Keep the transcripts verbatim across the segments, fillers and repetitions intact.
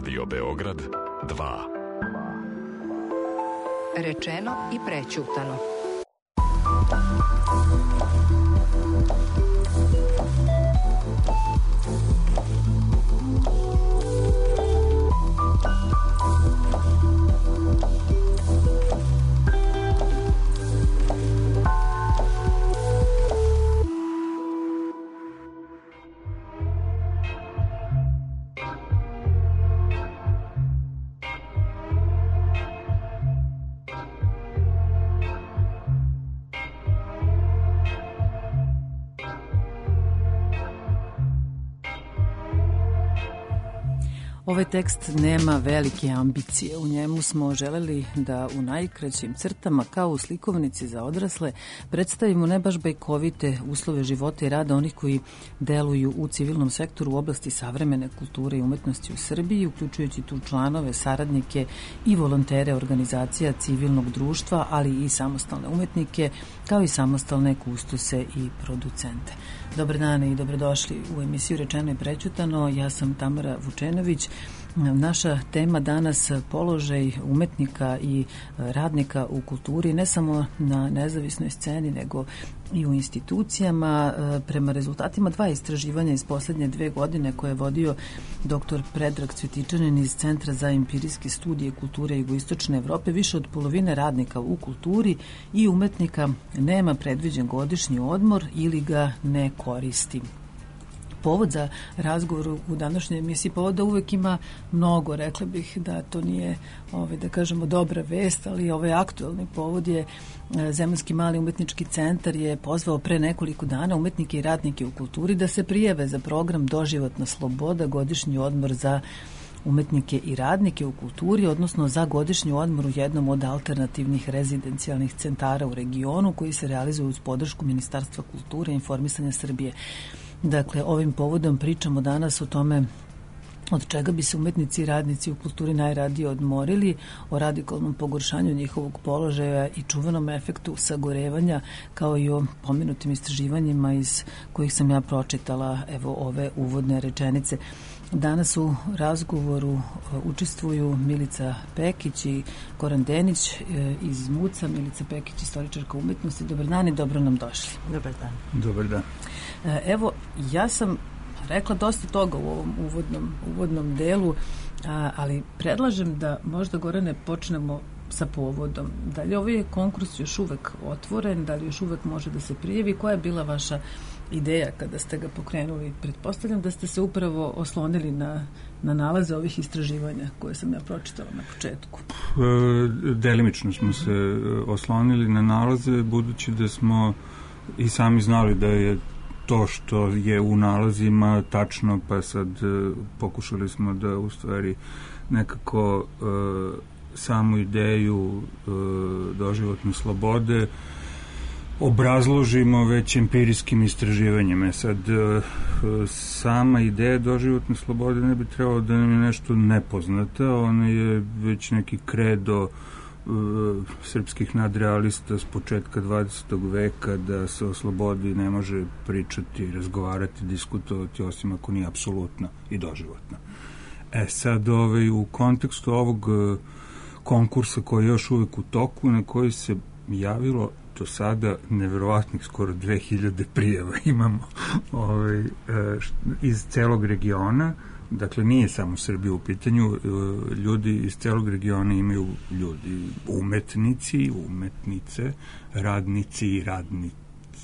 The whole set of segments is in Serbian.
Radio Beograd dva. Rečeno i prećutano. Ovaj tekst nema velike ambicije. U njemu smo želeli da u najkraćim crtama, kao u slikovnici za odrasle, predstavimo ne baš bajkovite uslove života i rada onih koji deluju u civilnom sektoru u oblasti savremene kulture i umetnosti u Srbiji, uključujući tu članove, saradnike i volontere organizacija civilnog društva, ali i samostalne umetnike, kao i samostalne kustose i producente. Dobar dan i dobrodošli u emisiju Rečeno i prećutano. Ja sam Tamara Vučenović. Naša tema danas položaj umetnika i radnika u kulturi, ne samo na nezavisnoj sceni, nego i u institucijama. Prema rezultatima dva istraživanja iz poslednje dve godine koje je vodio doktor Predrag Cvjetičanin iz Centra za empirijske studije kulture Jugoistočne Evrope, više od polovine radnika u kulturi i umetnika nema predviđen godišnji odmor ili ga ne koristi. Povod za razgovor u današnjoj emisiji, povoda uvek ima mnogo, rekla bih da to nije, ovaj, da kažemo, dobra vest, ali ovaj aktuelni povod je Zemunski mali umetnički centar je pozvao pre nekoliko dana umetnike i radnike u kulturi da se prijave za program Doživotna sloboda, godišnji odmor za umetnike i radnike u kulturi, odnosno za godišnji odmor u jednom od alternativnih rezidencijalnih centara u regionu koji se realizuje uz podršku Ministarstva kulture i informisanja Srbije. Dakle, ovim povodom pričamo danas o tome od čega bi se umetnici i radnici u kulturi najradije odmorili, o radikalnom pogoršanju njihovog položaja i čuvenom efektu sagorevanja, kao i o pomenutim istraživanjima iz kojih sam ja pročitala evo ove uvodne rečenice. Danas u razgovoru učestvuju Milica Pekić i Goran Denić iz Muca. Milica Pekić, istoričarka umetnosti. Dobar dan i dobro nam došli. Dobar dan. Dobar dan. Evo, ja sam rekla dosta toga u ovom uvodnom, uvodnom delu, ali predlažem da možda, Gorane, počnemo sa povodom. Da li ovaj konkurs još uvek otvoren, da li još uvek može da se prijavi? Koja je bila vaša ideja kada ste ga pokrenuli? Pretpostavljam da ste se upravo oslonili na, na nalaze ovih istraživanja koje sam ja pročitala na početku. Delimično smo se oslonili na nalaze, budući da smo i sami znali da je to što je u nalazima tačno, pa sad pokušali smo da u stvari nekako samu ideju doživotne slobode obrazložimo već empirijskim istraživanjem. Sad, sama ideja doživotne slobode ne bi trebalo da nam je nešto nepoznata, ona je već neki kredo srpskih nadrealista s početka dvadesetog veka, da se o slobodi ne može pričati, razgovarati, diskutovati, osim ako nije apsolutna i doživotna. E sad, ovaj, u kontekstu ovog konkursa koji je još uvek u toku, na koji se javilo do sada neverovatnih skoro dve hiljade prijava imamo ovaj, iz celog regiona. Dakle, nije samo Srbija u pitanju, ljudi iz celog regiona imaju ljudi, umetnici, umetnice, radnici i radnice.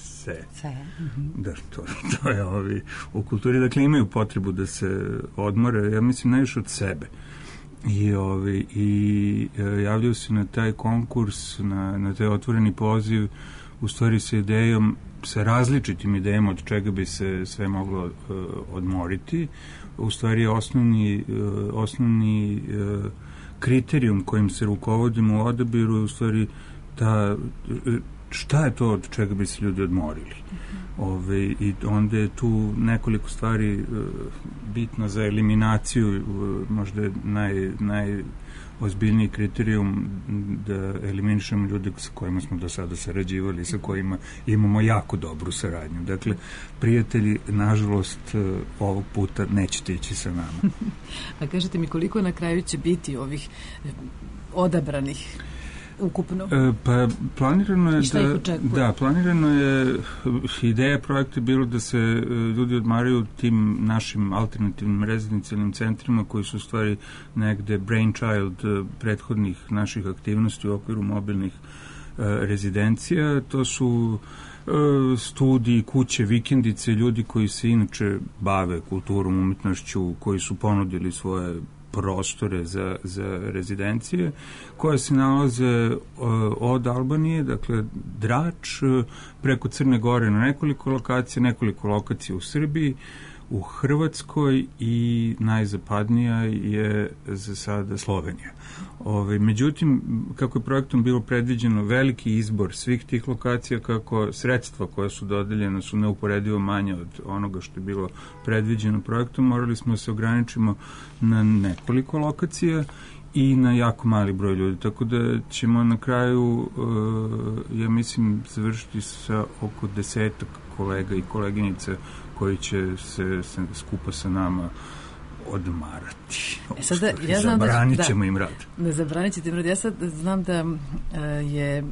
Da, to, to je ovi, u kulturi, dakle, imaju potrebu da se odmore, ja mislim, najviše od sebe. I, ovi, i javljaju se na taj konkurs, na, na taj otvoreni poziv, u stvari sa idejom, sa različitim idejama od čega bi se sve moglo uh, odmoriti. U stvari osnovni, uh, osnovni uh, kriterijum kojim se rukovodimo u odabiru je u stvari ta, šta je to od čega bi se ljudi odmorili. Ove, i onda je tu nekoliko stvari uh, bitno za eliminaciju, uh, možda je naj, ozbiljniji kriterijum da eliminišemo ljude sa kojima smo do sada sarađivali, sa kojima imamo jako dobru saradnju. Dakle, prijatelji, nažalost, ovog puta nećete ići sa nama. A kažete mi koliko na kraju će biti ovih odabranih ukupno? E, pa planirano je da, da, planirano je, ideja projekta je bilo da se ljudi odmaraju tim našim alternativnim rezidencijalnim centrima koji su u stvari negde brainchild prethodnih naših aktivnosti u okviru mobilnih e, rezidencija. To su e, studiji, kuće, vikendice, ljudi koji se inače bave kulturom, umetnošću, koji su ponudili svoje prostore za, za rezidencije, koje se nalaze uh, od Albanije, dakle Drač, uh, preko Crne Gore na nekoliko lokacija, nekoliko lokacija u Srbiji, u Hrvatskoj i najzapadnija je za sada Slovenija. Ove, međutim, kako je projektom bilo predviđeno veliki izbor svih tih lokacija, kako sredstva koja su dodeljena su neuporedivo manje od onoga što je bilo predviđeno projektom, morali smo se ograničimo na nekoliko lokacija i na jako mali broj ljudi, tako da ćemo na kraju, uh, ja mislim, završiti sa oko desetak kolega i koleginica koji će se, se skupa sa nama odmarati. E sada, ja znam zabranit da, ćemo im rad. Da, zabranit ćete im rad. Ja sad znam da uh, je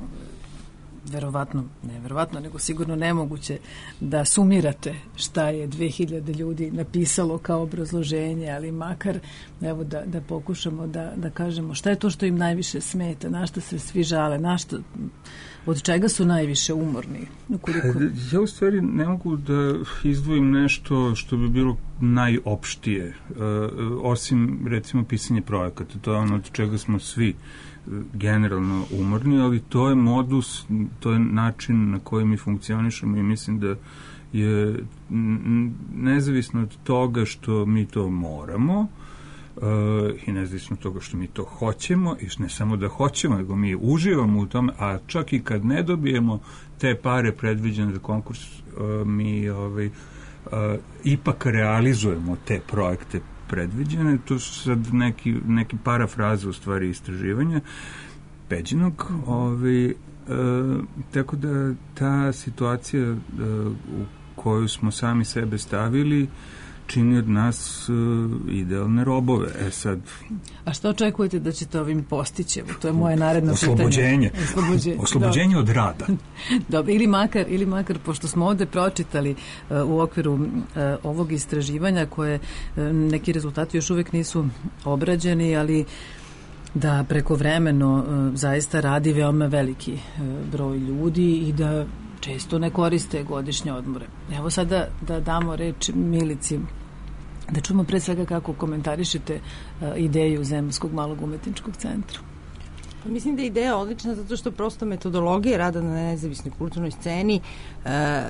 verovatno, ne verovatno, nego sigurno nemoguće da sumirate šta je dve hiljade ljudi napisalo kao obrazloženje, ali makar evo da, da pokušamo da, da kažemo šta je to što im najviše smeta, na šta se svi žale, na šta, od čega su najviše umorni. Ukoliko... Ja u stvari ne mogu da izdvojim nešto što bi bilo najopštije, uh, osim recimo pisanje projekata. To je ono od čega smo svi generalno umorni, ali to je modus, to je način na koji mi funkcionišemo i mislim da je nezavisno od toga što mi to moramo uh, i nezavisno od toga što mi to hoćemo i ne samo da hoćemo, nego mi uživamo u tome, a čak i kad ne dobijemo te pare predviđene za konkurs, uh, mi ovaj, uh, ipak realizujemo te projekte predviđene. To su sad neki, neki parafraze u stvari istraživanja Peđinog. Ovaj, e, tako da ta situacija e, u koju smo sami sebe stavili čini od nas uh, idealne robove. E sad... A što očekujete da ćete ovim postići? To je moje naredno Oslobođenje. pitanje. Oslobođenje. Oslobođenje od rada. Dobro, ili makar, ili makar, pošto smo ovde pročitali uh, u okviru uh, ovog istraživanja koje uh, neki rezultati još uvek nisu obrađeni, ali da prekovremeno uh, zaista radi veoma veliki uh, broj ljudi i da često ne koriste godišnje odmore. Evo sada da damo reč Milici, da čujemo pre svega kako komentarišete uh, ideju Zemunskog malog umetničkog centra. Pa mislim da je ideja odlična zato što prosto metodologija rada na nezavisnoj kulturnoj sceni uh,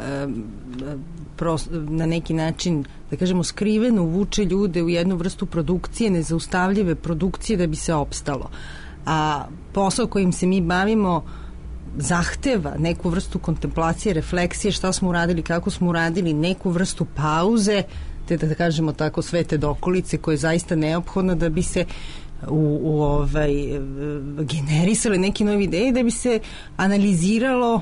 prost, na neki način, da kažemo, skriveno vuče ljude u jednu vrstu produkcije, nezaustavljive produkcije da bi se opstalo. A posao kojim se mi bavimo zahteva neku vrstu kontemplacije, refleksije, šta smo uradili, kako smo uradili, neku vrstu pauze, te da kažemo tako svete dokolice koja je zaista neophodna da bi se u, u ovaj, generisali neki novi ideje, da bi se analiziralo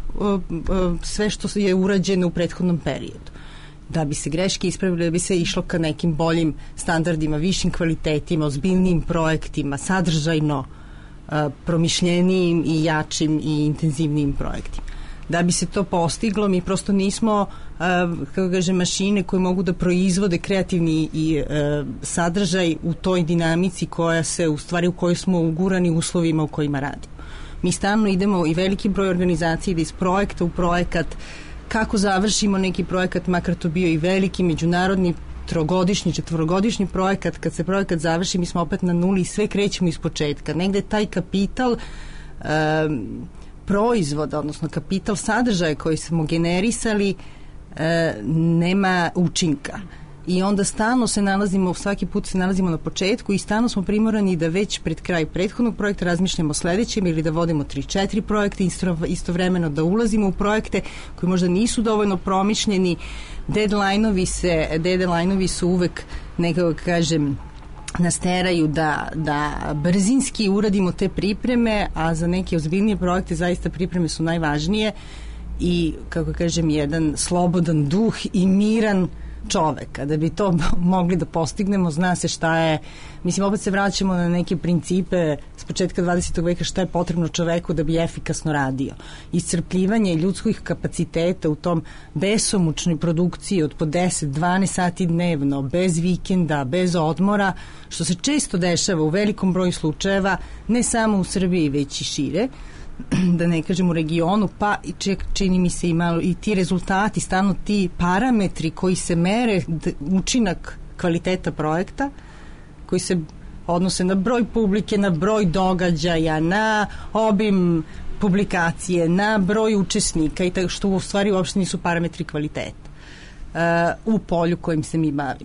sve što je urađeno u prethodnom periodu. Da bi se greške ispravile, da bi se išlo ka nekim boljim standardima, višim kvalitetima, ozbiljnijim projektima, sadržajno promišljenijim i jačim i intenzivnijim projektima. Da bi se to postiglo, mi prosto nismo, kako kaže, mašine koje mogu da proizvode kreativni i sadržaj u toj dinamici koja se, u stvari u kojoj smo ugurani uslovima u kojima radimo. Mi stalno idemo i veliki broj organizacija da iz projekta u projekat, kako završimo neki projekat, makar to bio i veliki međunarodni trogodišnji, četvorogodišnji projekat, kad se projekat završi, mi smo opet na nuli i sve krećemo iz početka. Negde taj kapital um, proizvoda, odnosno kapital sadržaja koji smo generisali um, nema učinka. I onda stalno se nalazimo, svaki put se nalazimo na početku i stalno smo primorani da već pred kraj prethodnog projekta razmišljamo o sledećem ili da vodimo tri četiri projekte, istovremeno da ulazimo u projekte koji možda nisu dovoljno promišljeni. Deadline-ovi se, deadline-ovi su uvek, nekako kažem, nas teraju da, da brzinski uradimo te pripreme, a za neke ozbiljnije projekte zaista pripreme su najvažnije i, kako kažem, jedan slobodan duh i miran čovek. A da bi to mogli da postignemo, zna se šta je, mislim, opet se vraćamo na neke principe s početka dvadesetog veka, šta je potrebno čoveku da bi efikasno radio. Iscrpljivanje ljudskih kapaciteta u tom besomučnoj produkciji od po deset do dvanaest sati dnevno, bez vikenda, bez odmora, što se često dešava u velikom broju slučajeva, ne samo u Srbiji, već i šire, da ne kažem u regionu, pa čini mi se i malo i ti rezultati, stalno ti parametri koji se mere, učinak kvaliteta projekta, koji se odnose na broj publike, na broj događaja, na obim publikacije, na broj učesnika, i tako, što u stvari uopšte nisu parametri kvaliteta uh, u polju kojim se mi bavimo.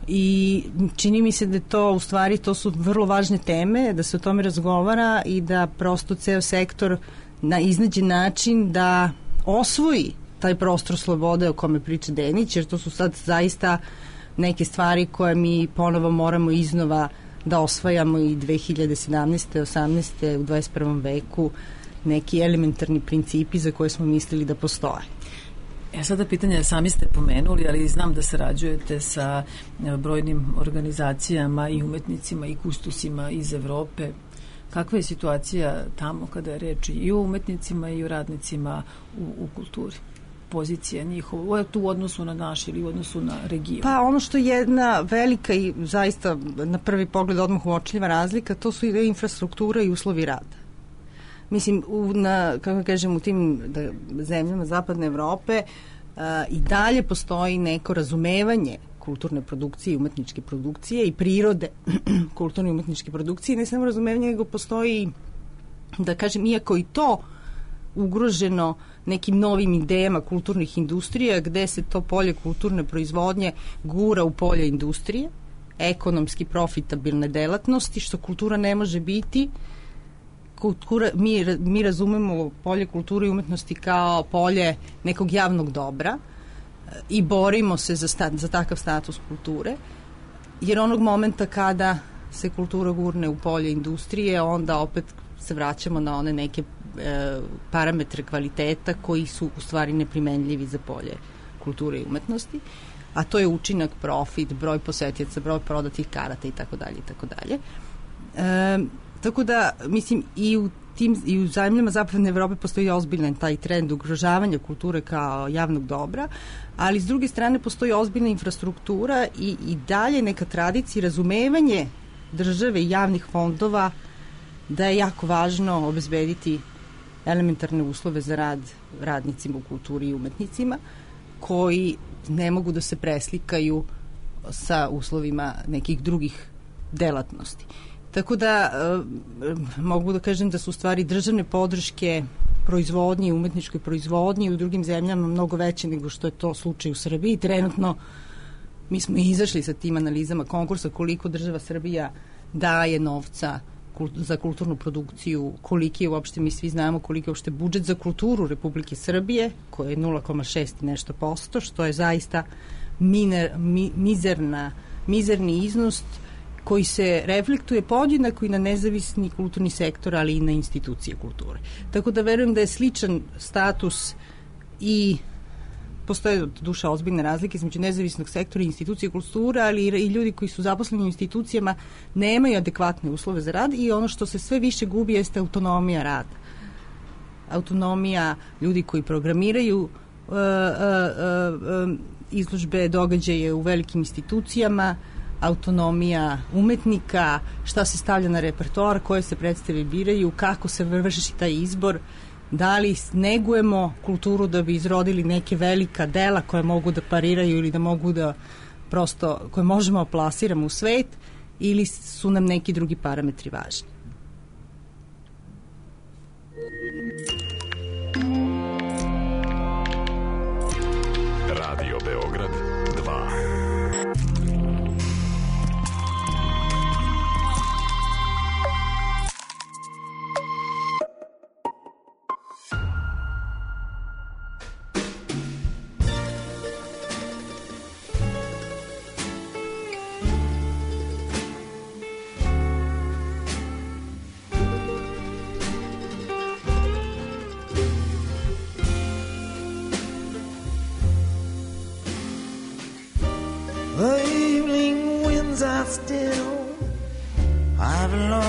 I čini mi se da to u stvari to su vrlo važne teme, da se o tome razgovara i da prosto ceo sektor na iznađe način da osvoji taj prostor slobode o kome priča Denić, jer to su sad zaista neke stvari koje mi ponovo moramo iznova da osvajamo i dve hiljade sedamnaeste. osamnaeste. u dvadeset prvom veku, neki elementarni principi za koje smo mislili da postoje. E sada pitanje, sami ste pomenuli, ali znam da sarađujete sa brojnim organizacijama i umetnicima i kustusima iz Evrope. Kakva je situacija tamo kada je reč i o umetnicima i o radnicima u, u kulturi? Pozicija njihova, tu u odnosu na naš ili u odnosu na region? Pa ono što je jedna velika i zaista na prvi pogled odmah uočljiva razlika, to su i infrastruktura i uslovi rada. Mislim, u, na, kako kažem, u tim da, zemljama Zapadne Evrope uh, i dalje postoji neko razumevanje kulturne produkcije i umetničke produkcije i prirode kulturne i umetničke produkcije. Ne samo razumevanje, nego postoji, da kažem, iako i to ugroženo nekim novim idejama kulturnih industrija, gde se to polje kulturne proizvodnje gura u polje industrije, ekonomski profitabilne delatnosti, što kultura ne može biti. Kultura, mi, mi razumemo polje kulture i umetnosti kao polje nekog javnog dobra i borimo se za, sta, za takav status kulture, jer onog momenta kada se kultura gurne u polje industrije, onda opet se vraćamo na one neke e, parametre kvaliteta koji su u stvari neprimenljivi za polje kulture i umetnosti, a to je učinak, profit, broj posetioca, broj prodatih karata i tako dalje i tako dalje. Tako da, mislim, i u tim i u zemljama Zapadne Evrope postoji ozbiljan taj trend ugrožavanja kulture kao javnog dobra, ali s druge strane postoji ozbiljna infrastruktura i, i dalje neka tradicija, razumevanje države i javnih fondova da je jako važno obezbediti elementarne uslove za rad radnicima u kulturi i umetnicima koji ne mogu da se preslikaju sa uslovima nekih drugih delatnosti. Tako da e, mogu da kažem da su u stvari državne podrške proizvodnje, umetničkoj proizvodnji u drugim zemljama mnogo veće nego što je to slučaj u Srbiji. Trenutno mi smo izašli sa tim analizama konkursa koliko država Srbija daje novca za kulturnu produkciju, koliki je uopšte, mi svi znamo koliki je uopšte budžet za kulturu Republike Srbije, koje je nula zarez šest i nešto posto, što je zaista miner, mi, mizerna, mizerni iznos koji se reflektuje podjednako i na nezavisni kulturni sektor, ali i na institucije kulture. Tako da verujem da je sličan status i postoje duša ozbiljne razlike između nezavisnog sektora i institucije kulture, ali i ljudi koji su zaposleni u institucijama nemaju adekvatne uslove za rad i ono što se sve više gubi jeste autonomija rada. Autonomija ljudi koji programiraju uh, uh, uh, uh, izložbe, događaje u velikim institucijama, autonomija umetnika, šta se stavlja na repertoar, koje se predstave biraju, kako se vrši taj izbor, da li negujemo kulturu da bi izrodili neke velika dela koje mogu da pariraju ili da mogu da prosto, koje možemo plasiramo u svet, ili su nam neki drugi parametri važni. Radio Beograd dva.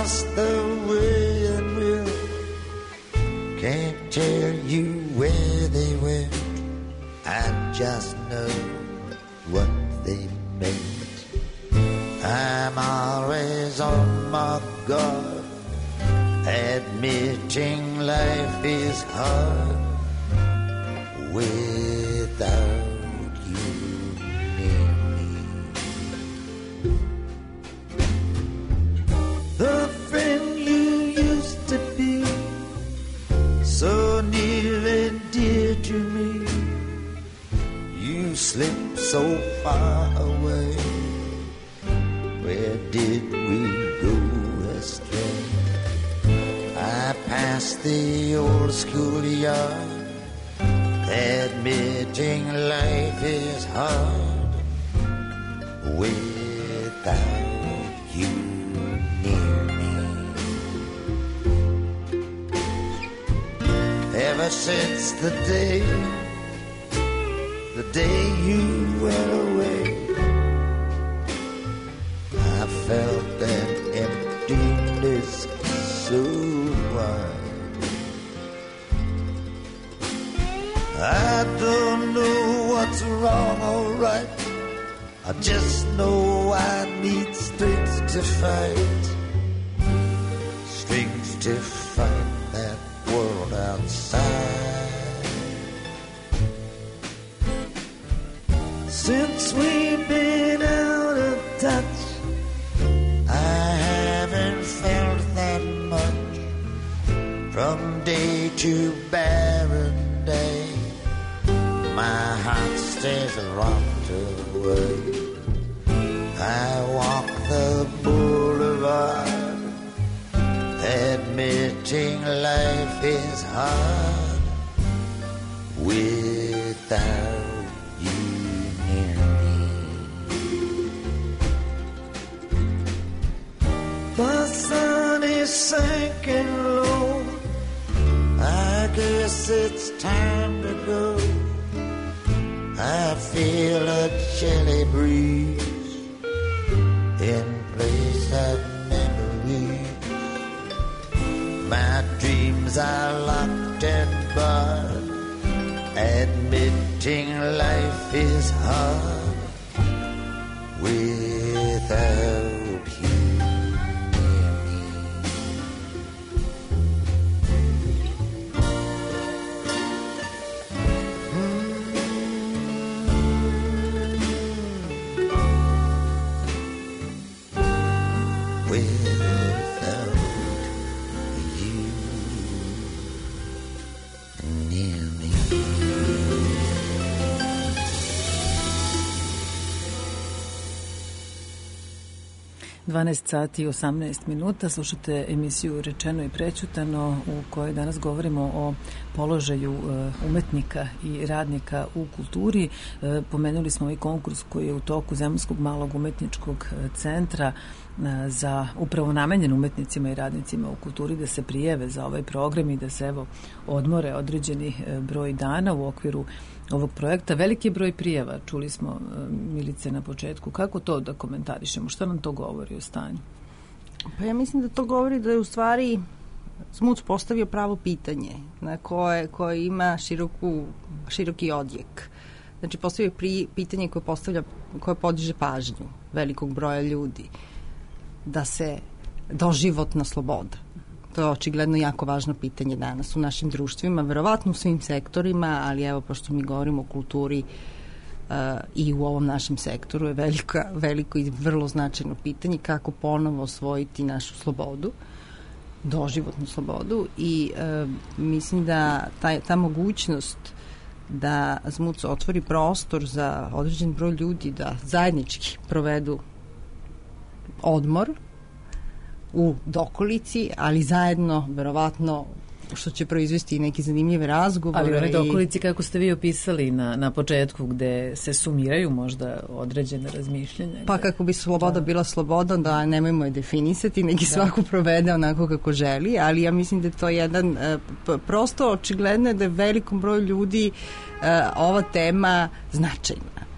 lost the way and will. Can't tell you where they went, I just know what they meant. I'm always on my guard, admitting life is hard without you near me. The friend you used to be, so near and dear to me, you slipped so far away. Where did we go astray? I passed the old schoolyard, admitting life is hard without you near me. Ever since the day, the day you went away, I felt that emptiness so wide. I don't know what's wrong or right, I just know I need strength to fight, strength to fight that world outside. Since we've been out of touch, I haven't felt that much. From day to barren day, my heart stays rocked away. I walk the boulevard, admitting life is hard without you near me. The sun is sinking low, I guess it's time to go. I feel a chilly breeze in place of memories. My dreams are locked and barred, admitting life is hard without you. dvanaest sati i osamnaest minuta, slušate emisiju Rečeno i prećutano u kojoj danas govorimo o položaju umetnika i radnika u kulturi. Pomenuli smo ovaj konkurs koji je u toku Zemunskog malog umetničkog centra za upravo namenjen umetnicima i radnicima u kulturi da se prijave za ovaj program i da se evo odmore određeni broj dana u okviru ovog projekta. Veliki broj prijava, čuli smo Milice na početku. Kako to da komentarišemo? Šta nam to govori o stanju? Pa ja mislim da to govori da je u stvari Smuc postavio pravo pitanje na koje, koje ima široku, široki odjek. Znači postavio pri, pitanje koje postavlja, koje podiže pažnju velikog broja ljudi da se doživotna sloboda. To je očigledno jako važno pitanje danas u našim društvima, verovatno u svim sektorima, ali evo, pošto mi govorimo o kulturi uh, i u ovom našem sektoru je velika, veliko i vrlo značajno pitanje kako ponovo osvojiti našu slobodu, doživotnu slobodu i uh, mislim da ta, ta mogućnost da Zmuc otvori prostor za određen broj ljudi da zajednički provedu odmor u dokolici, ali zajedno verovatno što će proizvesti neke zanimljive razgovore. Ali ove dokolici kako ste vi opisali na, na početku gde se sumiraju možda određene razmišljenja. Pa kako bi sloboda da. bila sloboda, da nemojmo je definisati, neki da. Svaku provede onako kako želi, ali ja mislim da je to jedan, prosto očigledno je da je velikom broju ljudi ova tema značajna.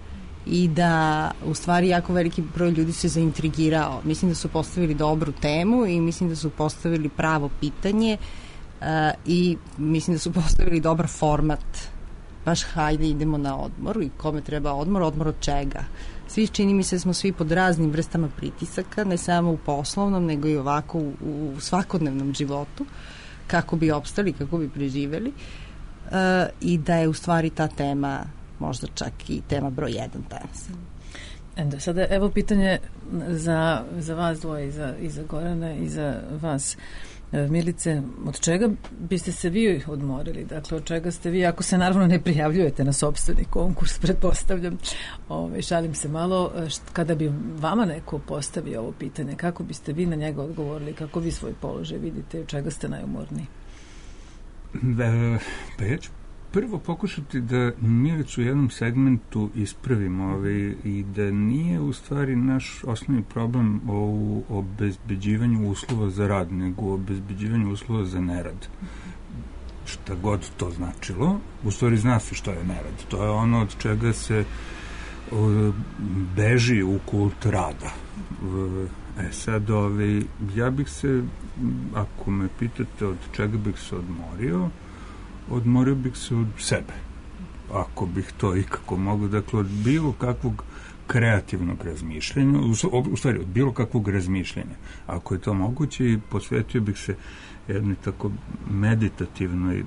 i da u stvari jako veliki broj ljudi se zaintrigirao. Mislim da su postavili dobru temu i mislim da su postavili pravo pitanje uh, i mislim da su postavili dobar format. Baš hajde idemo na odmor i kome treba odmor, odmor od čega. Svi čini mi se da smo svi pod raznim vrstama pritisaka, ne samo u poslovnom, nego i ovako u, u svakodnevnom životu, kako bi opstali, kako bi preživeli uh, i da je u stvari ta tema možda čak i tema broj jedan danas. Endo, sada evo pitanje za, za vas dvoje, i za, i za Gorana i za vas. Milice, od čega biste se vi odmorili? Dakle, od čega ste vi, ako se naravno ne prijavljujete na sopstveni konkurs, pretpostavljam, ove, šalim se malo, kada bi vama neko postavio ovo pitanje, kako biste vi na njega odgovorili, kako vi svoj položaj vidite, od čega ste najumorniji? Da, pa ja ću prvo pokušati da Milicu u jednom segmentu ispravimo ovaj, i da nije u stvari naš osnovni problem o obezbeđivanju uslova za rad, nego o obezbeđivanju uslova za nerad. Šta god to značilo, u stvari zna se što je nerad. To je ono od čega se o, beži u kult rada. E sad, ovaj, ja bih se, ako me pitate od čega bih se odmorio, odmorio bih se od sebe, ako bih to ikako mogu, dakle od bilo kakvog kreativnog razmišljanja, u stvari od bilo kakvog razmišljanja, ako je to moguće, posvetio bih se jednoj tako meditativnoj,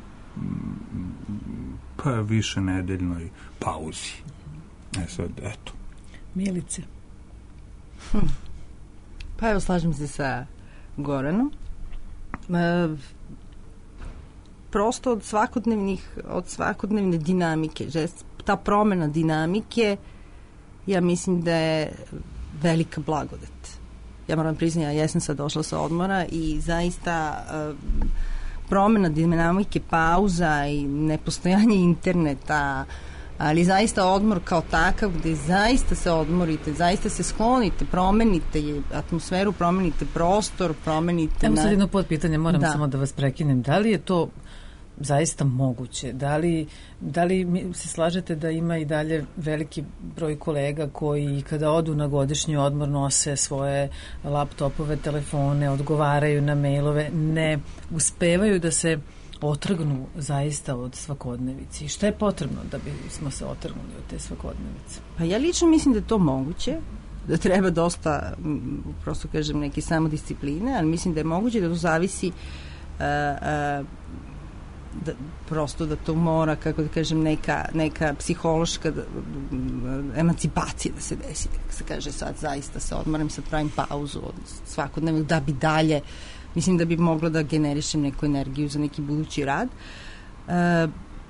pa više nedeljnoj pauzi. E sad, eto. Milice. Hm. Pa evo, slažem se sa Goranom. E, prosto od svakodnevnih, od svakodnevne dinamike, že ta promena dinamike, ja mislim da je velika blagodat. Ja moram priznati, ja jesam sad došla sa odmora i zaista uh, promena dinamike, pauza i nepostojanje interneta, ali zaista odmor kao takav gde zaista se odmorite, zaista se sklonite, promenite atmosferu, promenite prostor, promenite... Evo sad jedno podpitanje, moram da. samo da vas prekinem. Da li je to zaista moguće? Da li, da li se slažete da ima i dalje veliki broj kolega koji kada odu na godišnji odmor nose svoje laptopove, telefone, odgovaraju na mailove, ne uspevaju da se otrgnu zaista od svakodnevici? Šta je potrebno da bi smo se otrgnuli od te svakodnevice? Pa ja lično mislim da je to moguće, da treba dosta, prosto kažem, neke samodiscipline, ali mislim da je moguće, da to zavisi uh, uh, da, prosto da to mora, kako da kažem, neka, neka psihološka da, emancipacija da se desi, da se kaže sad zaista se odmoram, sad pravim pauzu od svakodnevnog da bi dalje, mislim da bi mogla da generišem neku energiju za neki budući rad. E,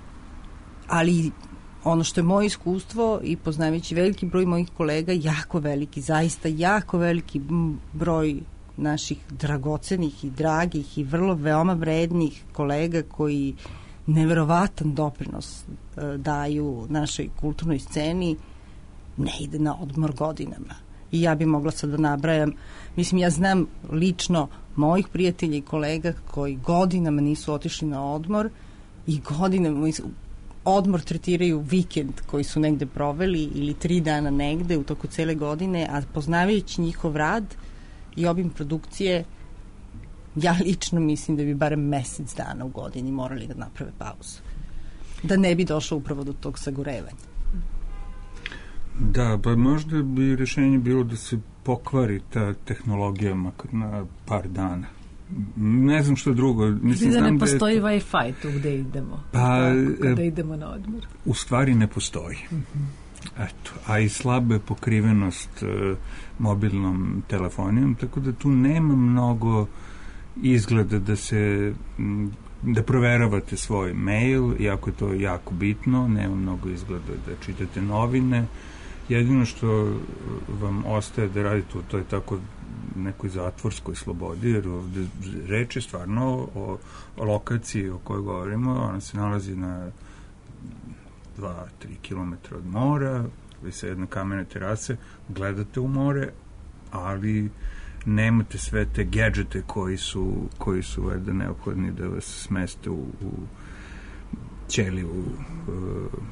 ali ono što je moje iskustvo i poznavajući veliki broj mojih kolega, jako veliki, zaista jako veliki broj naših dragocenih i dragih i vrlo veoma vrednih kolega koji neverovatan doprinos e, daju našoj kulturnoj sceni, ne ide na odmor godinama. I ja bi mogla sad da nabrajam, mislim, ja znam lično mojih prijatelja i kolega koji godinama nisu otišli na odmor i godinama odmor tretiraju vikend koji su negde proveli ili tri dana negde u toku cele godine, a poznavajući njihov rad i obim produkcije, ja lično mislim da bi barem mesec dana u godini morali da naprave pauzu. Da ne bi došlo upravo do tog sagorevanja. Da, pa možda bi rješenje bilo da se pokvari ta tehnologija makar na par dana. Ne znam što drugo. Mislim, da ne znam postoji da je to... Wi-Fi tu gde idemo. Pa, tako, kada idemo na odmor. U stvari ne postoji. Mm-hmm. Eto, a i slaba je pokrivenost uh, mobilnom telefonijom, tako da tu nema mnogo izgleda da se da proveravate svoj mail, iako je to jako bitno, nema mnogo izgleda da čitate novine. Jedino što vam ostaje da radite u toj tako nekoj zatvorskoj slobodi, jer ovde reč je stvarno o, o lokaciji o kojoj govorimo, ona se nalazi na dva do tri kilometra od mora, vi sa jedne kamene terase gledate u more, ali nemate sve te gadžete koji su, koji su valjda neophodni da vas smeste u, u ćeliju uh,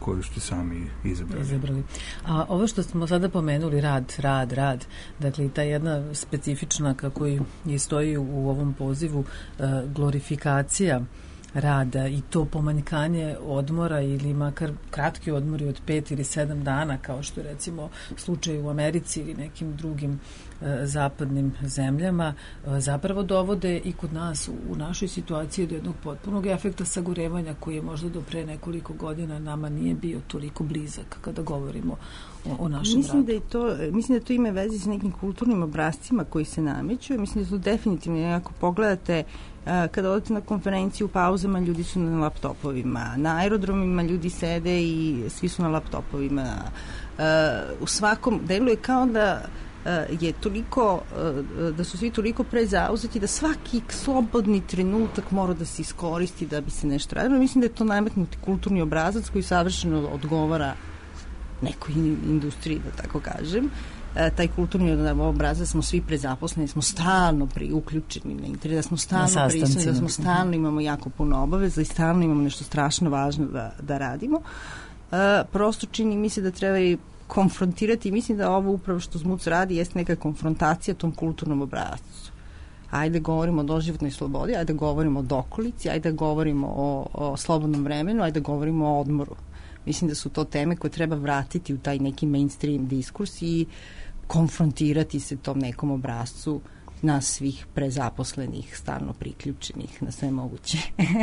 koju ste sami izabrali. izabrali. A ovo što smo sada pomenuli, rad, rad, rad, dakle ta jedna specifična, kako i stoji u ovom pozivu, glorifikacija rada i to pomanjkanje odmora ili makar kratki odmori od pet ili sedam dana, kao što je recimo slučaj u Americi ili nekim drugim e, zapadnim zemljama, e, zapravo dovode i kod nas u, u našoj situaciji do jednog potpunog efekta sagorevanja koji je možda do pre nekoliko godina nama nije bio toliko blizak kada govorimo o, o našem mislim radu. Da je to, mislim da to ima veze sa nekim kulturnim obrascima koji se nameću. Mislim da to definitivno, ako pogledate kada odete na konferenciju, u pauzama ljudi su na laptopovima, na aerodromima ljudi sede i svi su na laptopovima. U svakom delu je kao da je toliko, da su svi toliko prezauzeti da svaki slobodni trenutak mora da se iskoristi da bi se nešto radilo. Mislim da je to nametnuti kulturni obrazac koji savršeno odgovara nekoj industriji, da tako kažem. Taj kulturni obrazac, smo svi prezaposleni, smo stalno pri, uključeni na internet, da smo stalno prisutni, da smo stalno imamo jako puno obaveza i stalno imamo nešto strašno važno da, da radimo. Uh, prosto čini mi se da treba i konfrontirati i mislim da ovo upravo što Zmuc radi jeste neka konfrontacija tom kulturnom obrazcu. Ajde govorimo o doživotnoj slobodi, ajde govorimo o dokolici, ajde govorimo o, o slobodnom vremenu, ajde govorimo o odmoru. Mislim da su to teme koje treba vratiti u taj neki mainstream diskurs i konfrontirati se tom nekom obrazcu nas svih prezaposlenih, stalno priključenih na sve moguće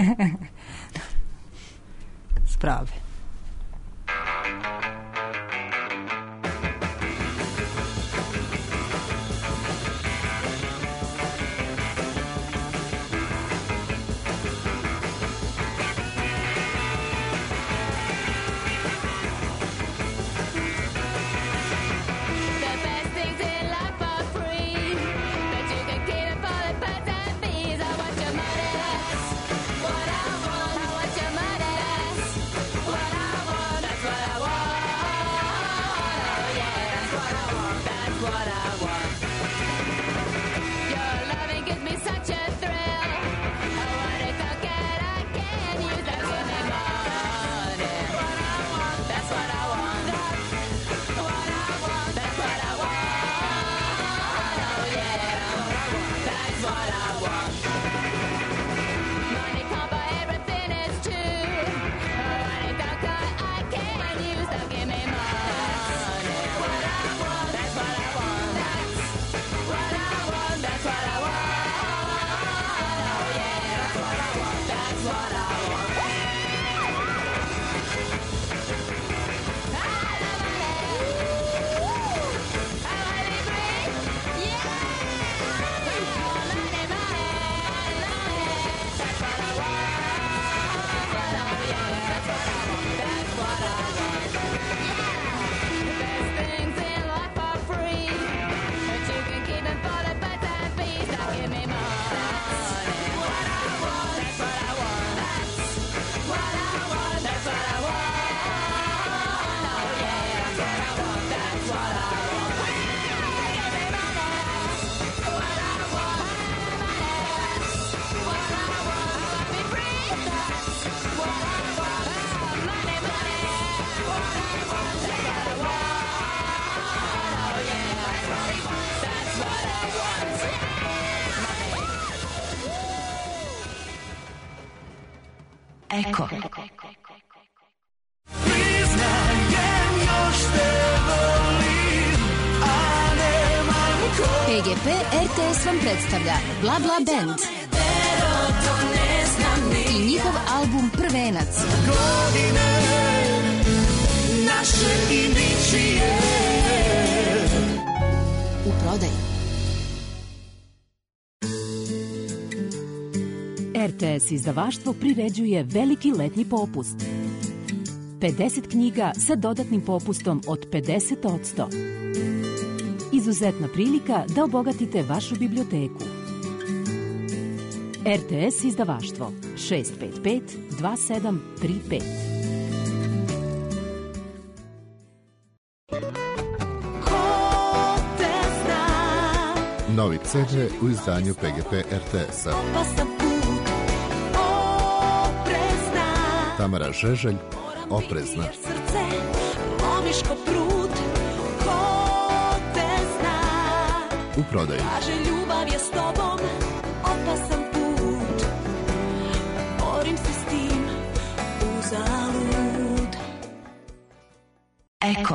sprave. Eko. P G P R T S vam predstavlja Bla Bla Band i njihov album Prvenac. U prodaju. R T S izdavaštvo priređuje veliki letnji popust. pedeset knjiga sa dodatnim popustom od pedeset posto. Izuzetna prilika da obogatite vašu biblioteku. R T S izdavaštvo šest pet pet dva sedam tri pet. Novi C D u izdanju P G P R T S-a. Tamara Žeželj, Oprezna. u prodaju. Kaže ljubav je s tobom opasan put, borim se s tim uzalud. Eko.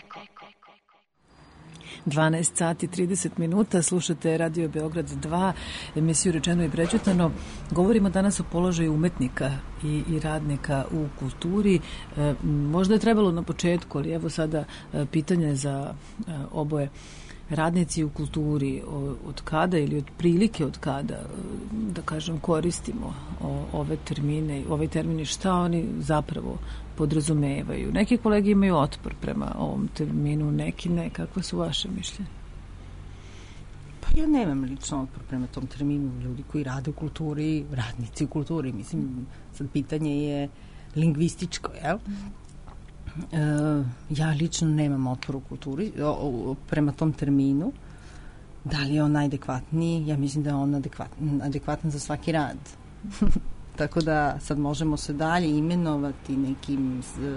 dvanaest sati trideset minuta, slušate Radio Beograd dva, emisiju Rečeno i prećutano. Govorimo danas o položaju umetnika i, i radnika u kulturi. E, možda je trebalo na početku, ali evo sada e, pitanje za e, oboje. Radnici u kulturi, o, od kada ili od prilike od kada, da kažem, koristimo o, ove termine, ovaj termini, šta oni zapravo podrazumevaju. Neki kolege imaju otpor prema ovom terminu, neki ne. Kakve su vaše mišljenje? Pa ja nemam lično otpor prema tom terminu. Ljudi koji rade u kulturi, radnici u kulturi. Mislim, sad pitanje je lingvističko, jel? E, ja lično nemam otpor u kulturi o, o, prema tom terminu. Da li je on najadekvatniji? Ja mislim da je on adekvatan, adekvatan za svaki rad. Tako da sad možemo se dalje imenovati nekim e,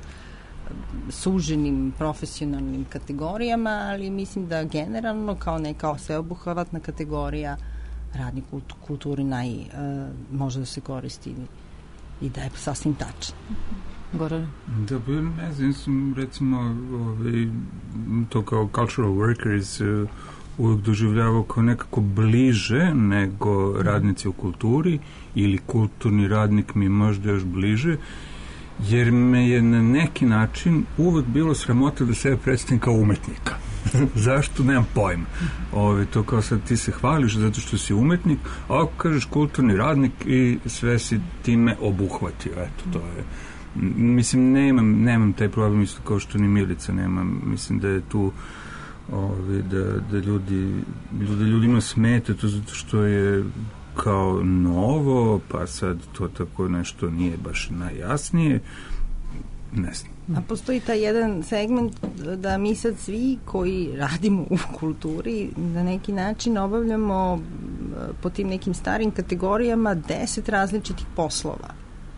suženim profesionalnim kategorijama, ali mislim da generalno kao neka sveobuhvatna kategorija radnik u kulturi naj, e, može da se koristi i da je sasvim tačno. Goran? Da, pa ne znam, sam recimo ovaj, to kao cultural workers uh, uvijek doživljavao kao nekako bliže nego radnici u kulturi, ili kulturni radnik mi je možda još bliže, jer me je na neki način uvijek bilo sramota da sebe predstavim kao umetnika. Zašto? Nemam pojma. Ove, to kao sad ti se hvališ zato što si umetnik, a ako kažeš kulturni radnik i sve si time obuhvatio. Eto, to je. Mislim, nemam, nemam taj problem isto kao što ni Milica nemam. Mislim da je tu Ovi, da, da ljudi, ljudi ljudima smete to zato što je kao novo, pa sad to tako nešto nije baš najjasnije, ne znam. A postoji taj jedan segment da mi sad svi koji radimo u kulturi na neki način obavljamo po tim nekim starim kategorijama deset različitih poslova.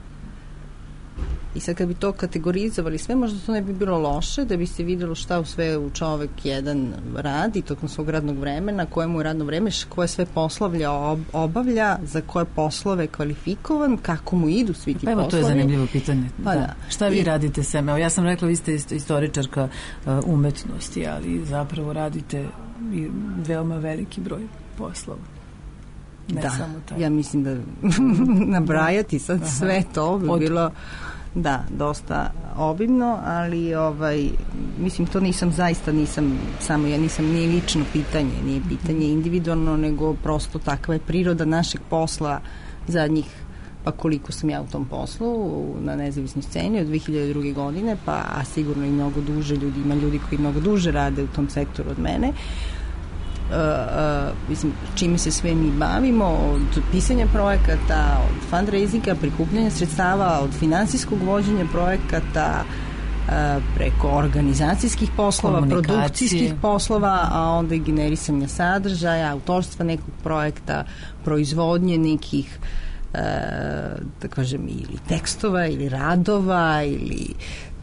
I sad kad bi to kategorizovali sve, možda to ne bi bilo loše, da bi se videlo šta u sve u čovek jedan radi tokom svog radnog vremena, kojemu je radno vreme, koje sve poslovlja obavlja, za koje poslove je kvalifikovan, kako mu idu svi ti pa evo, poslovi. To je zanimljivo pitanje. Pa da. Da. Šta vi I, radite sem? Evo, ja sam rekla, vi ste istoričarka uh, umetnosti, ali zapravo radite i veoma veliki broj poslova. Ne da, samo taj. Ja mislim da nabrajati sad Aha. sve to bi Od... bilo... Da, dosta obimno, ali ovaj, mislim, to nisam zaista, nisam samo, ja nisam, nije lično pitanje, nije pitanje individualno, nego prosto takva je priroda našeg posla zadnjih, pa koliko sam ja u tom poslu, na nezavisnoj sceni od dve hiljade druge godine, pa a sigurno i mnogo duže ljudi, ima ljudi koji mnogo duže rade u tom sektoru od mene. Uh, uh, mislim, čime se sve mi bavimo, od pisanja projekata, od fundraisinga, prikupljanja sredstava, od finansijskog vođenja projekata, uh, preko organizacijskih poslova, produkcijskih poslova, a onda i generisanja sadržaja, autorstva nekog projekta, proizvodnje nekih uh, da kažem, ili tekstova, ili radova, ili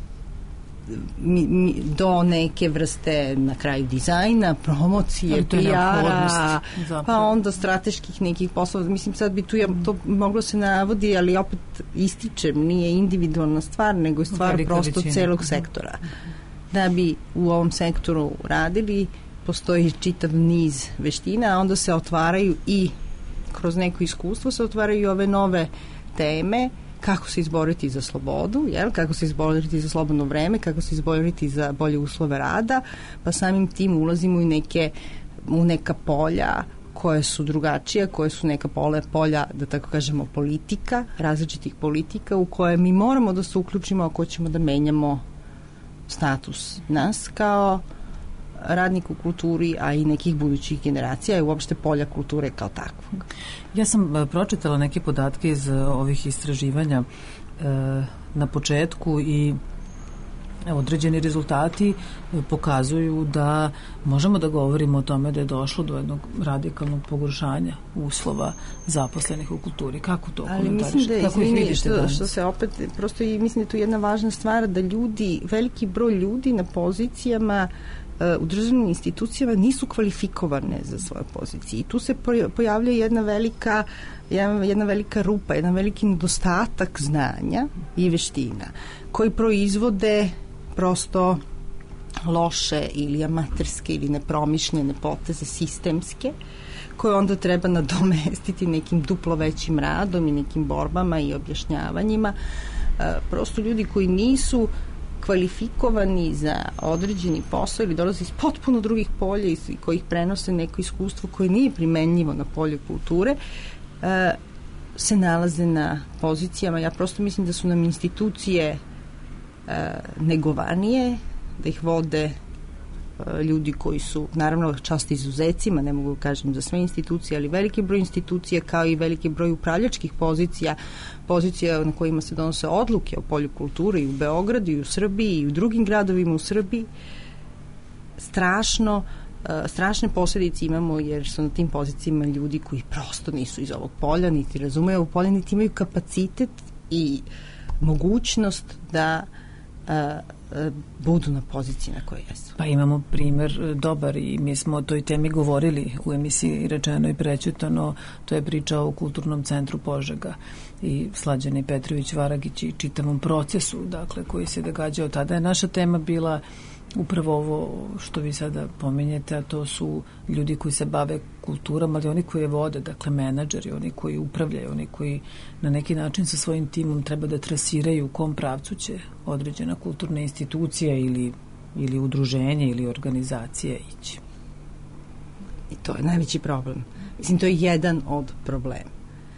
Mi, mi, do neke vrste na kraju dizajna, promocije, P R-a, pa onda strateških nekih poslova. Mislim, sad bi tu ja, to moglo se navodi, ali opet ističem, nije individualna stvar, nego je stvar Velika prosto većina. celog sektora. Da bi u ovom sektoru radili, postoji čitav niz veština, a onda se otvaraju i kroz neko iskustvo se otvaraju i ove nove teme, kako se izboriti za slobodu, jel? Kako se izboriti za slobodno vreme, kako se izboriti za bolje uslove rada, pa samim tim ulazimo i neke, u neka polja koje su drugačije, koje su neka polja, polja, da tako kažemo, politika, različitih politika u koje mi moramo da se uključimo ako ćemo da menjamo status nas kao radnik u kulturi, a i nekih budućih generacija i uopšte polja kulture kao takvog. Ja sam pročitala neke podatke iz ovih istraživanja e, na početku i određeni rezultati pokazuju da možemo da govorimo o tome da je došlo do jednog radikalnog pogoršanja uslova zaposlenih u kulturi. Kako to komentariš? Ali mislim da, Kako izvini, što, što se opet, prosto i mislim da je tu jedna važna stvar da ljudi, veliki broj ljudi na pozicijama u državnim institucijama nisu kvalifikovane za svoje pozicije. I tu se pojavlja jedna velika, jedna velika rupa, jedan veliki nedostatak znanja i veština koji proizvode prosto loše ili amaterske ili nepromišljene poteze sistemske koje onda treba nadomestiti nekim duplo većim radom i nekim borbama i objašnjavanjima. Prosto ljudi koji nisu kvalifikovani za određeni posao ili dolaze iz potpuno drugih polja i koji prenose neko iskustvo koje nije primenljivo na polju kulture, se nalaze na pozicijama. Ja prosto mislim da su nam institucije negovanije, da ih vode ljudi koji su, naravno, čast izuzecima, ne mogu kažem za sve institucije, ali veliki broj institucija kao i veliki broj upravljačkih pozicija, pozicija na kojima se donose odluke o polju kulture i u Beogradu i u Srbiji i u drugim gradovima u Srbiji, strašno strašne posljedice imamo jer su na tim pozicijama ljudi koji prosto nisu iz ovog polja, niti razumeju ovog polja, niti imaju kapacitet i mogućnost da a, a, budu na poziciji na kojoj jesu. Pa imamo primer dobar i mi smo o toj temi govorili u emisiji Rečeno i prećutano, to je priča o Kulturnom centru Požega i Slađani Petrović Varagić i čitavom procesu, dakle, koji se događao tada. Je naša tema bila upravo ovo što vi sada pominjete, a to su ljudi koji se bave kulturom, ali oni koji je vode, dakle menadžeri, oni koji upravljaju, oni koji na neki način sa svojim timom treba da trasiraju u kom pravcu će određena kulturna institucija ili, ili udruženje ili organizacije ići. I to je najveći problem. Mislim, to je jedan od problema.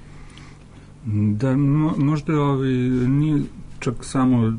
Da, mo, možda ovi, nije čak samo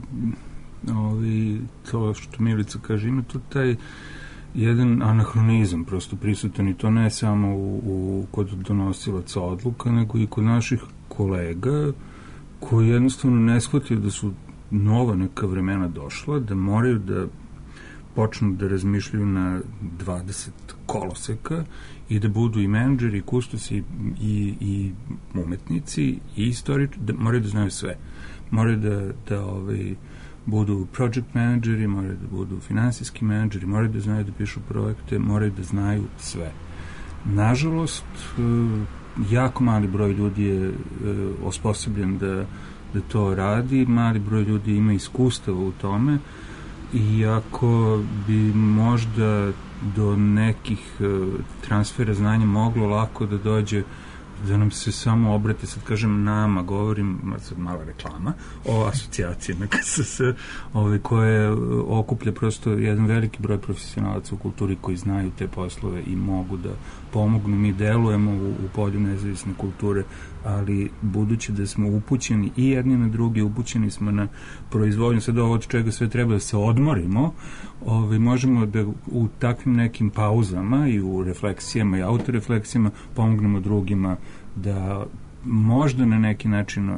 ovi, to što Milica kaže, ima tu taj jedan anahronizam prosto prisutan i to ne samo u, u, kod donosilaca odluka, nego i kod naših kolega koji jednostavno ne shvataju da su nova neka vremena došla, da moraju da počnu da razmišljaju na dvadeset koloseka i da budu i menadžeri, i kustosi, i, i, i umetnici, i istoričari, da moraju da znaju sve. Moraju da, da ovaj, budu project menadžeri, moraju da budu finansijski menadžeri, moraju da znaju da pišu projekte, moraju da znaju sve. Nažalost, jako mali broj ljudi je osposobljen da, da to radi, mali broj ljudi ima iskustava u tome i ako bi možda do nekih transfera znanja moglo lako da dođe da nam se samo obrate, sad kažem nama, govorim, sad mala reklama, o asocijaciji N K S S, ove, koje okuplja prosto jedan veliki broj profesionalaca u kulturi koji znaju te poslove i mogu da pomognu. Mi delujemo u, u polju nezavisne kulture, ali budući da smo upućeni i jedni na drugi, upućeni smo na proizvodnju, sad ovo od čega sve treba da se odmorimo, ove, možemo da u takvim nekim pauzama i u refleksijama i autorefleksijama pomognemo drugima da možda na neki način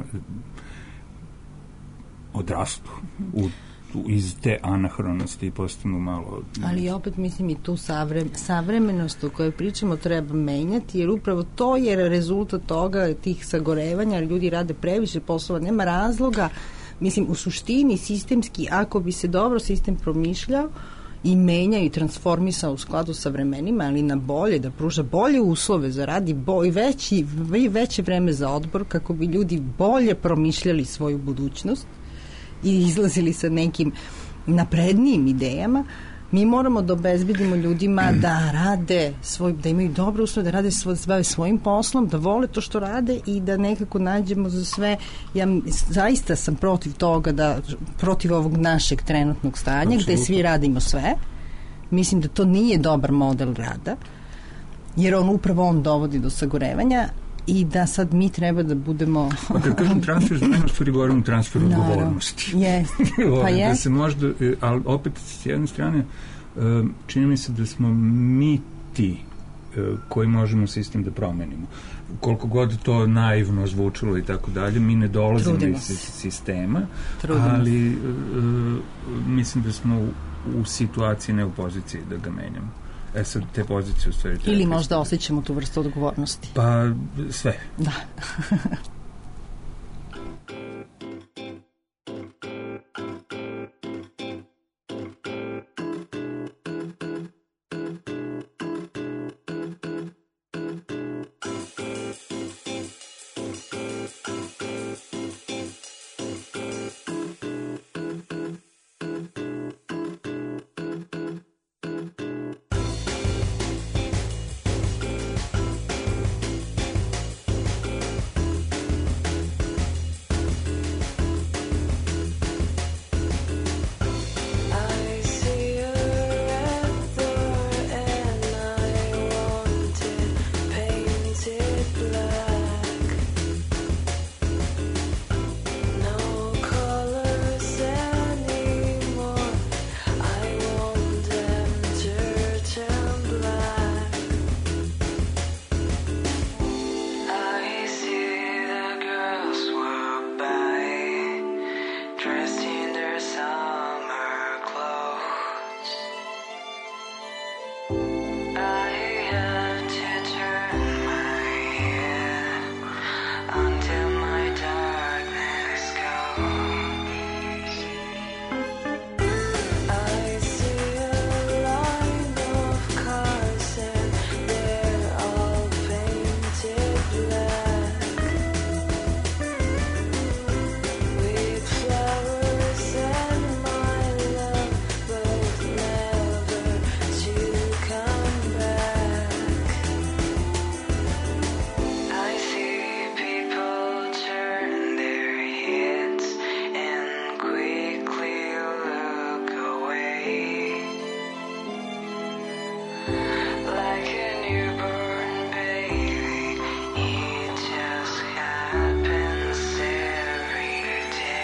odrastu u, u, iz te anahronosti i postanu malo... Ali opet mislim i tu savre, savremenost o kojoj pričamo treba menjati, jer upravo to je rezultat toga, tih sagorevanja, jer ljudi rade previše poslova, nema razloga. Mislim, u suštini sistemski, ako bi se dobro sistem promišljao i menja i transformisa u skladu sa vremenima, ali na bolje, da pruža bolje uslove za rad i boj, veći, veće vreme za odbor, kako bi ljudi bolje promišljali svoju budućnost i izlazili sa nekim naprednijim idejama, mi moramo da obezbedimo ljudima da rade svoj, da imaju dobre uslove, da rade svoj, bave svojim poslom, da vole to što rade i da nekako nađemo za sve. Ja zaista sam protiv toga, da protiv ovog našeg trenutnog stanja, absolutno, gde svi radimo sve. Mislim da to nije dobar model rada, jer on upravo on dovodi do sagorevanja i da sad mi treba da budemo... Pa kad kažem transfer znanja, što govorim transfer odgovornosti. Yes. Pa yes. Da se možda, ali opet s jedne strane čini mi se da smo mi ti koji možemo sistem da promenimo. Koliko god to naivno zvučilo i tako dalje, mi ne dolazimo iz sistema, Trudimo. ali uh, mislim da smo u, u situaciji, ne u poziciji da ga menjamo. E sad, te pozicije u stvari... Ili možda osjećamo tu vrstu odgovornosti. Pa, sve. Da.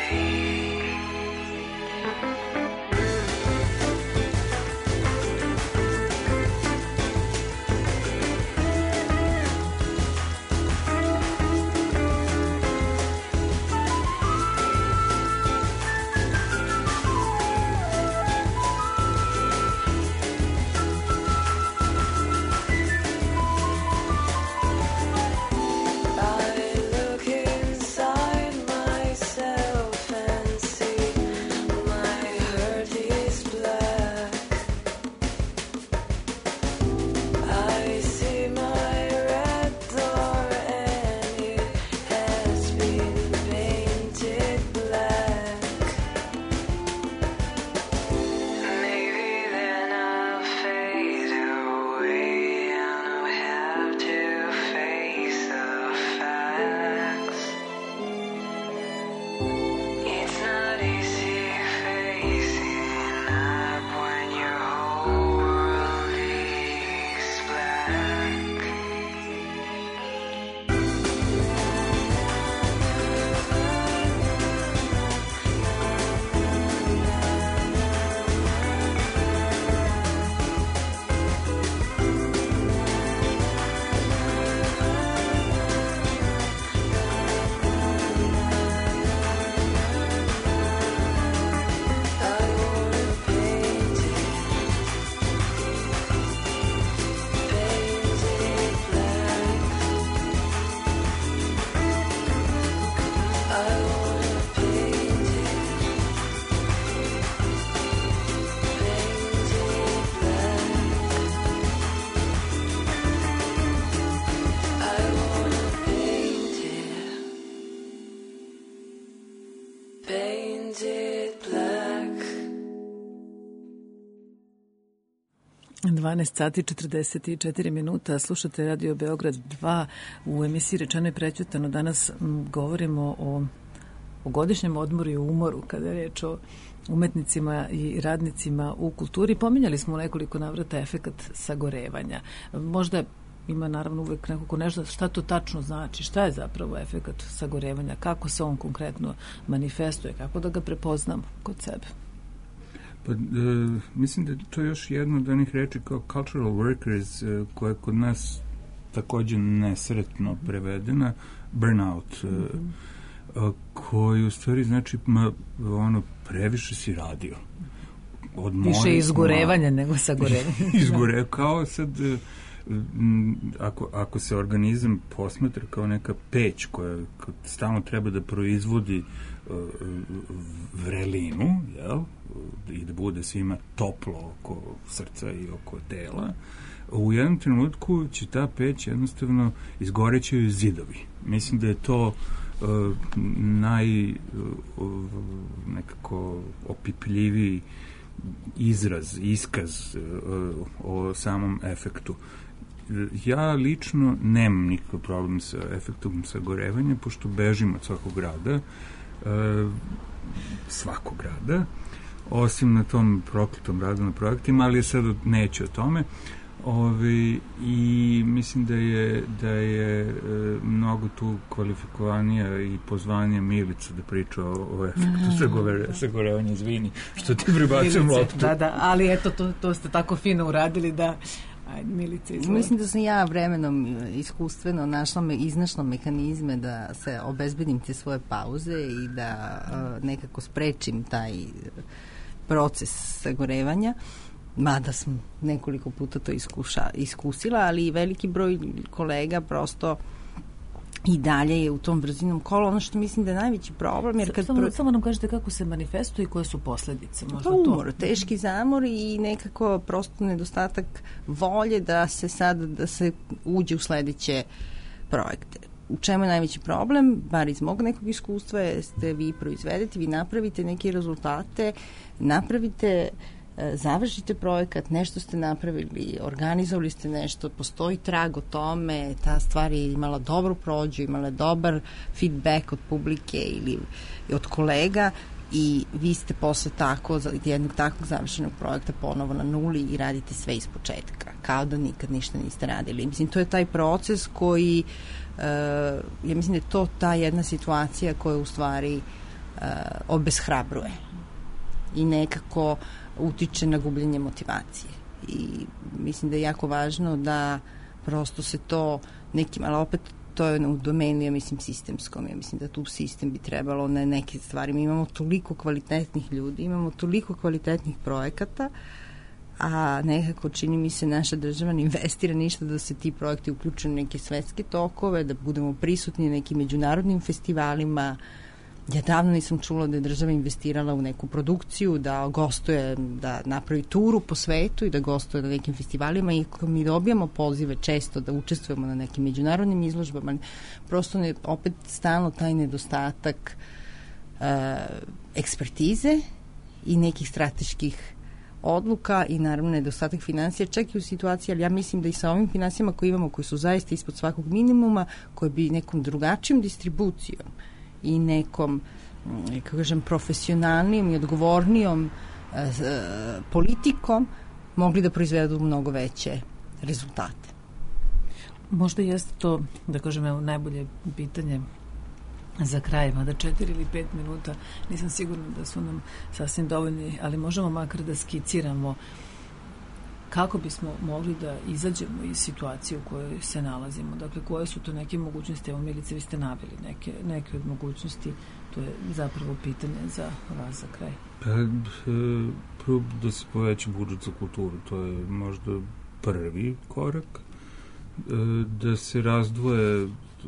dvanaest sati četrdeset četiri minuta, slušate Radio Beograd dva u emisiji Rečeno i prećutano. Danas m, govorimo o, o godišnjem odmoru i umoru kada je reč o umetnicima i radnicima u kulturi. Pominjali smo u nekoliko navrata efekat sagorevanja. Možda ima naravno uvek nekako nešto šta to tačno znači, šta je zapravo efekat sagorevanja, kako se on konkretno manifestuje, kako da ga prepoznamo kod sebe. Pa, e, mislim da je to još jedno od onih reči kao cultural workers, e, koja je kod nas takođe nesretno prevedena, burnout, e, mm-hmm. a, koji u stvari znači ma, ono, previše si radio. Odmori, više izgorevanja ma, nego sagorevanja. Izgore, kao sad, e, ako, ako se organizam posmatra kao neka peć koja stalno treba da proizvodi vrelinu, jel? I da bude svima toplo oko srca i oko tela, u jednom trenutku će ta peć jednostavno izgoreće joj zidovi. Mislim da je to uh, naj uh, nekako opipljiviji izraz, iskaz uh, o samom efektu. Ja lično nemam nikakav problem sa efektom sagorevanja, pošto bežim od svakog grada, Uh, svakog grada, osim na tom prokletom radu na projektima, ali sad neću o tome. Ove, i mislim da je da je e, mnogo tu kvalifikovanija i pozvanija Milica da priča o, o efektu sagore, sagorevanja, izvini, što ti prebacujem loptu. Da, da, ali eto, to, to ste tako fino uradili da ajde, Milice, izvoli. Mislim da sam ja vremenom iskustveno našla me, iznašla mehanizme da se obezbedim te svoje pauze i da uh, nekako sprečim taj proces sagorevanja, mada sam nekoliko puta to iskuša, iskusila, ali i veliki broj kolega prosto i dalje je u tom brzinom kolu. Ono što mislim da je najveći problem, jer kad samo, pro... samo nam kažete kako se manifestuje i koje su posledice, možda pa umor, to. Teški zamor i nekako prosto nedostatak volje da se sad da se uđe u sledeće projekte. U čemu je najveći problem, bar iz mog nekog iskustva, jeste vi proizvedete, vi napravite neke rezultate, napravite, završite projekat, nešto ste napravili, organizovali ste nešto, postoji trag o tome, ta stvar je imala dobru prođu, imala dobar feedback od publike ili od kolega i vi ste posle tako, jednog takvog završenog projekta ponovo na nuli i radite sve iz početka, kao da nikad ništa niste radili. Mislim, to je taj proces koji, uh, ja mislim da je to ta jedna situacija koja u stvari obeshrabruje i nekako utiče na gubljenje motivacije. I mislim da je jako važno da prosto se to nekim, ali opet to je u domenu, ja mislim, sistemskom. Ja mislim da tu sistem bi trebalo na neke stvari. Mi imamo toliko kvalitetnih ljudi, imamo toliko kvalitetnih projekata, a nekako čini mi se naša država ne investira ništa da se ti projekti uključuju u neke svetske tokove, da budemo prisutni na nekim međunarodnim festivalima. Ja davno nisam čula da je država investirala u neku produkciju, da gostuje, da napravi turu po svetu i da gostuje na nekim festivalima, i mi dobijamo pozive često da učestvujemo na nekim međunarodnim izložbama. Prosto ne, opet stalno taj nedostatak uh, ekspertize i nekih strateških odluka i naravno nedostatak financija, čak i u situaciji, ali ja mislim da i sa ovim financijama koje imamo, koji su zaista ispod svakog minimuma, koje bi nekom drugačijom distribucijom i nekom, kako kažem, profesionalnijom i odgovornijom e, politikom mogli da proizvedu mnogo veće rezultate. Možda jeste to, da kažem, evo, najbolje pitanje za kraj, mada četiri ili pet minuta, nisam sigurna da su nam sasvim dovoljni, ali možemo makar da skiciramo kako bismo mogli da izađemo iz situacije u kojoj se nalazimo. Dakle, koje su to neke mogućnosti? Evo, Milice, vi ste naveli neke, neke od mogućnosti. To je zapravo pitanje za vas za kraj. Pa, prvo da se poveća budžet za kulturu, to je možda prvi korak. Da se razdvoje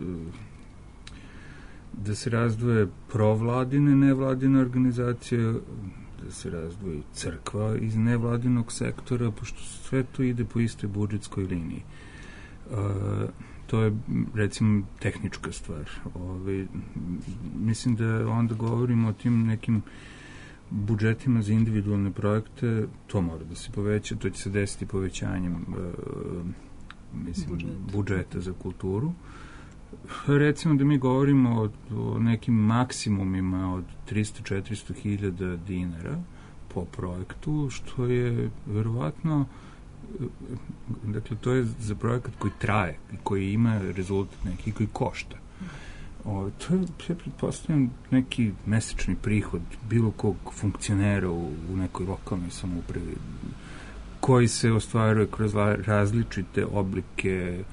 da se razdvoje provladine, nevladine organizacije, da se razdvoji crkva iz nevladinog sektora, pošto sve to ide po istoj budžetskoj liniji. Uh, to je, recimo, tehnička stvar. Ove, mislim da onda govorimo o tim nekim budžetima za individualne projekte, to mora da se poveća, to će se desiti povećanjem uh, mislim, budžeta. budžeta za kulturu. Recimo da mi govorimo o, o nekim maksimumima od trista do četiristo hiljada dinara po projektu, što je verovatno, dakle, to je za projekat koji traje i koji ima rezultat neki, koji košta. O, to je, ja pretpostavljam, neki mesečni prihod bilo kog funkcionera u, u nekoj lokalnoj samoupravi, koji se ostvaruje kroz različite oblike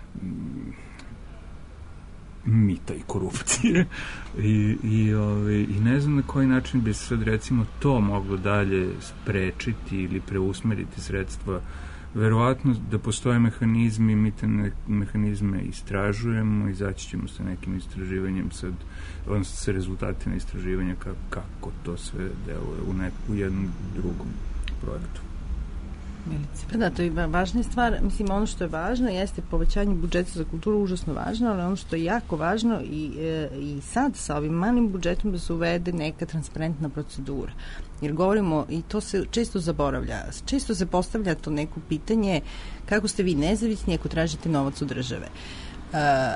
mita i korupcije i, i, ove, i ne znam na koji način bi se sad, recimo, to moglo dalje sprečiti ili preusmeriti sredstva. Verovatno da postoje mehanizmi, mi te ne, mehanizme istražujemo, izaći ćemo sa nekim istraživanjem sad, odnosno sa rezultatima istraživanja kako, kako to sve deluje u, nek, u jednom drugom projektu. Milice. Pa da, to je važna stvar. Mislim, ono što je važno jeste povećanje budžeta za kulturu, užasno važno, ali ono što je jako važno i, e, i sad sa ovim malim budžetom da se uvede neka transparentna procedura. Jer govorimo, i to se često zaboravlja, često se postavlja to neko pitanje kako ste vi nezavisni ako tražite novac od države. E,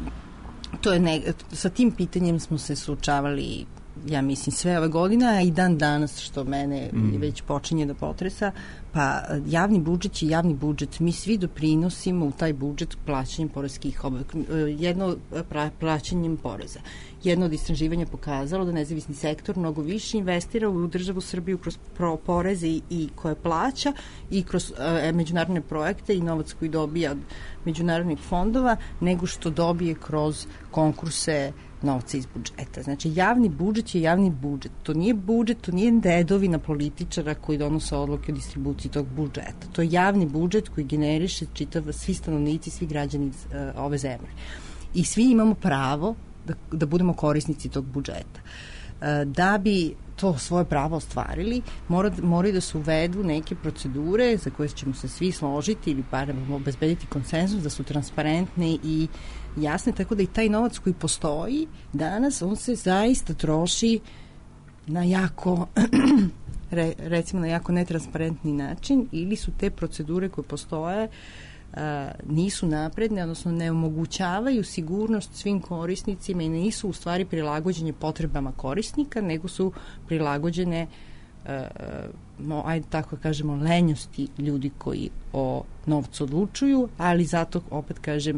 to je ne, sa tim pitanjem smo se suočavali, ja mislim, sve ove godine, a i dan danas, što mene mm. već počinje da potresa. Pa javni budžet je javni budžet. Mi svi doprinosimo u taj budžet plaćanjem poreskih obaveza, jedno plaćanjem poreza. Jedno od istraživanja pokazalo da nezavisni sektor mnogo više investira u državu Srbiju kroz pro poreze i, i koje plaća i kroz e, međunarodne projekte i novac koji dobija od međunarodnih fondova, nego što dobije kroz konkurse novca iz budžeta. Znači, javni budžet je javni budžet. To nije budžet, to nije dedovina političara koji donose odluke o distribuciji tog budžeta. To je javni budžet koji generiše čitav, svi stanovnici, svi građani uh, ove zemlje. I svi imamo pravo da, da budemo korisnici tog budžeta. Uh, da bi to svoje pravo ostvarili, mora, moraju da se uvedu neke procedure za koje ćemo se svi složiti ili barem obezbediti konsenzus, da su transparentne i jasne, tako da i taj novac koji postoji danas, on se zaista troši na jako re, recimo na jako netransparentni način, ili su te procedure koje postoje a, nisu napredne, odnosno ne omogućavaju sigurnost svim korisnicima i nisu u stvari prilagođene potrebama korisnika, nego su prilagođene a, no, ajde tako kažemo, lenjosti ljudi koji o novcu odlučuju, ali zato, opet kažem,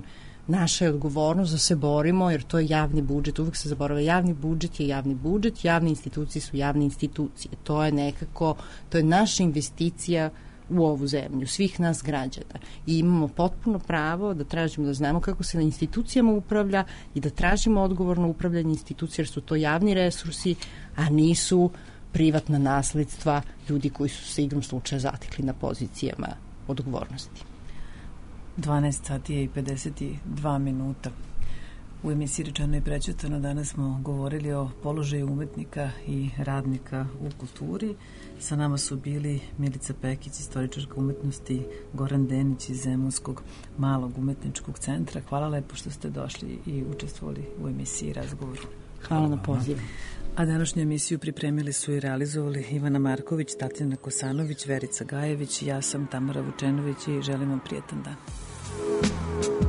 naša je odgovornost da se borimo, jer to je javni budžet, uvek se zaboravlja, javni budžet je javni budžet, javne institucije su javne institucije. To je nekako, to je naša investicija u ovu zemlju, svih nas građana. I imamo potpuno pravo da tražimo da znamo kako se na institucijama upravlja i da tražimo odgovorno upravljanje institucija, jer su to javni resursi, a nisu privatna nasledstva ljudi koji su se igrom slučaja zatekli na pozicijama odgovornosti. dvanaest sati je i pedeset dva minuta. U emisiji Rečeno i prećutano danas smo govorili o položaju umetnika i radnika u kulturi. Sa nama su bili Milica Pekić, istoričarka umetnosti, Goran Denić iz Zemunskog malog umetničkog centra. Hvala lepo što ste došli i učestvovali u emisiji i razgovoru. Hvala na pozivu. A današnju emisiju pripremili su i realizovali Ivana Marković, Tatjana Kosanović, Verica Gajević, ja sam Tamara Vučenović i želim vam prijetan dan.